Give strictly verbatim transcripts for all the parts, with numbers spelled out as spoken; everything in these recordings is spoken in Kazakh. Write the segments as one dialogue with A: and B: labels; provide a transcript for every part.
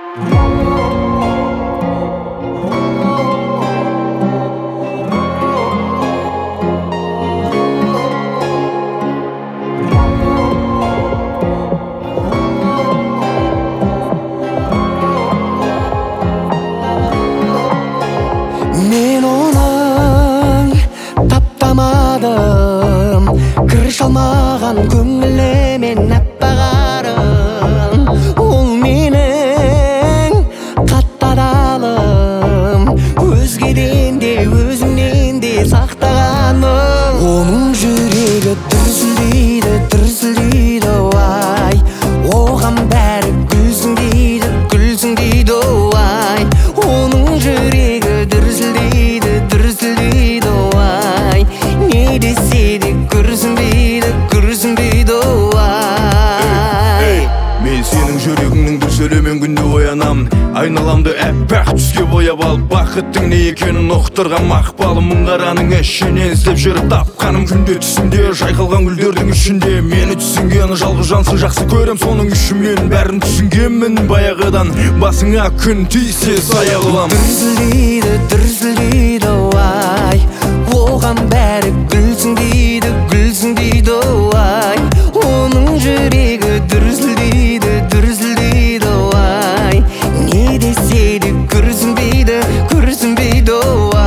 A: Men onun taptamadım, kırış almagan köngüle men appagarım. Ol mening kattadalım, özgeden de özümden de saktagaным. Onun жүрегі дүрсілдейді, дүрсілдейді ай, оған бәрі күлсін дейді, күлсін дейді ай. Оның жүрегі дүрсілдейді, дүрсілдейді ай, не десе де күрсінбейді, күрсінбейді ай.
B: Мен сенің жүрегіңнің дүрсілімен күнде оянам, айналамды әппақ түске бояп алып, бақыттың не екенін ұқтырған мақпалым. Мұңғараның ішінен іздеп жүріп тапқаным, күнде түсімде жайқалған гүлдердің ішінде мені түсінген жалғыз жансың, жақсы көрем соның үшін мен бәрін түсінгенмін баяғыдан. Басыңа күн тисе сая қылам.
A: Дүрсілдейді, дүрсілдейді ай, оған бәрі күлсін дейді, күлсін дейді ай. Оның жүрегі дүрсілдейді, дүрсілдейді ай, не десе де күрсінбейді, күрсінбейді ай.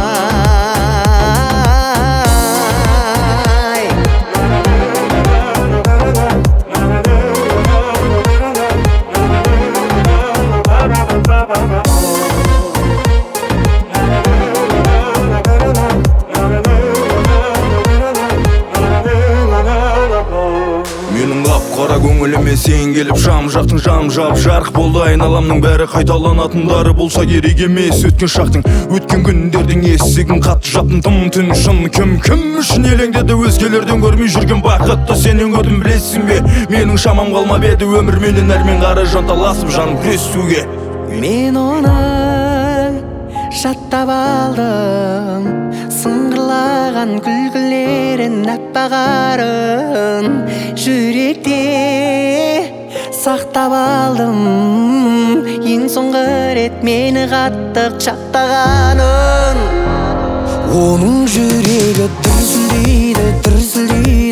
B: Менің қап-қара көңіліме сен келіп жам жақтың, жам жап жарық болды. Айналамның бәрі қайталанатындары болса керек емес. Өткен шақтың, өткен күндердің есігін қатты жаптым, тым түн шын. Кім кім үшін елеңдеді, өзгелерден көрмей жүрген бақытты сенен көрдім, білесің бе? Менің шамам қалмап еді өмір менен әрмен қара жанталасып жаным күресуге.
A: Мен оның жаттап алдым, сыңғырлаған күлкілерін аппағарын, жүректе сақтап алдым. Ең соңғы рет мені қатты құшақтағанын. Оның жүрегі дүрсілдейді, дүрсілдейді